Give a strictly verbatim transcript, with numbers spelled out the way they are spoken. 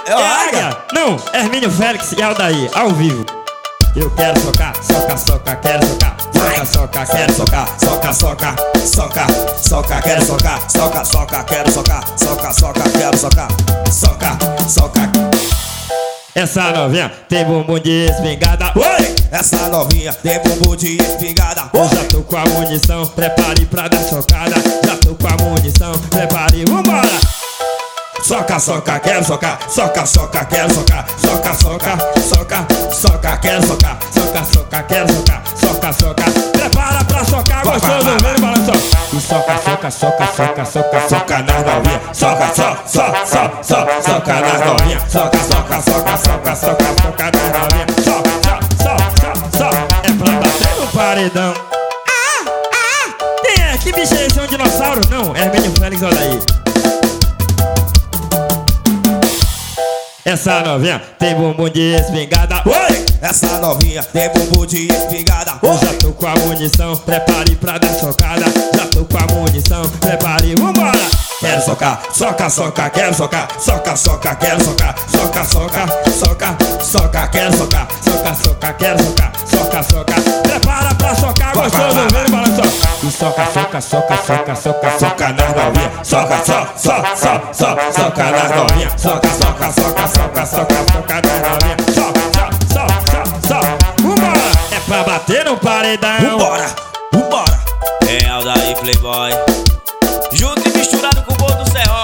É o Águia? Não, Hermínio Félix e Aldair, ao vivo. Eu quero socar, soca, soca, quero socar. Soca, soca, quero socar. Soca, soca, soca, soca, quero socar. Soca, soca, quero socar. Soca, soca, quero socar. Soca, soca. Essa novinha tem bumbum de espingarda. Oi! Essa novinha tem bumbum de espingarda. Eu já tô com a munição, prepare pra dar socada. Já tô com a munição, prepare, vambora! Soca, soca, quero socar. Soca, soca, quero socar. Soca, soca, soca, soca, quero socar. Soca, soca, quero socar. Soca, soca, prepara pra socar, gostoso, vem balançar. E soca, soca, soca, soca, soca, soca nas novinha. Soca, so, so, so, so, soca nas novinha. Soca, soca, soca, soca, soca, soca nas novinha. Soca, so, so, so, so, é pra bater no paredão. Ah, ah. Quem é? Que bicho é esse? É um dinossauro? Não, é Hermínio Félix, olha aí. Essa novinha tem bumbum de espingarda. Oi! Essa novinha tem bumbum de espingarda. Eu já tô com a munição, prepare pra dar socada. Já tô com a munição, prepare, vambora! Quero socar, soca, soca, quero socar. Soca, soca, quero socar. Soca, soca, soca, soca, quero socar. Soca, soca, quero socar. Soca, soca, prepara pra socar, gostoso, vem balançar. E soca, soca, soca, soca, soca, soca nas novinha. Soca, so, so, so, so, soca nas novinha. Soca, soca, soca, soca, soca, soca nas novinha. Soca, so, so, so, so, vambora! É pra bater no paredão. Vambora, vambora. É Aldair Playboy, junto e misturado com o Bolo do Serró.